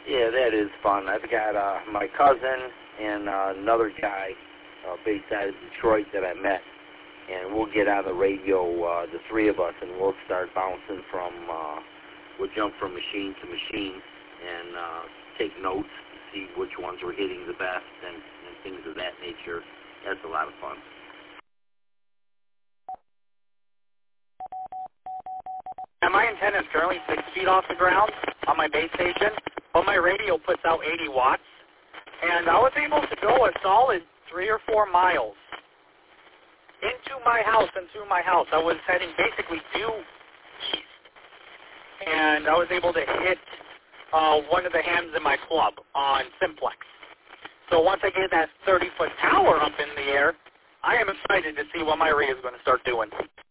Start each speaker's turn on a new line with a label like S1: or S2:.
S1: Yeah, that is fun. I've got my cousin and another guy based out of Detroit that I met, and we'll get on the radio, the three of us, and we'll start bouncing from, we'll jump from machine to machine and take notes to see which ones were hitting the best and things of that nature. That's a lot of fun.
S2: And my antenna is currently 6 feet off the ground on my base station, but my radio puts out 80 watts. And I was able to go a solid 3 or 4 miles into my house and through my house. I was heading basically due east. And I was able to hit one of the hams in my club on simplex. So once I get that 30-foot tower up in the air, I am excited to see what my rig is going to start doing.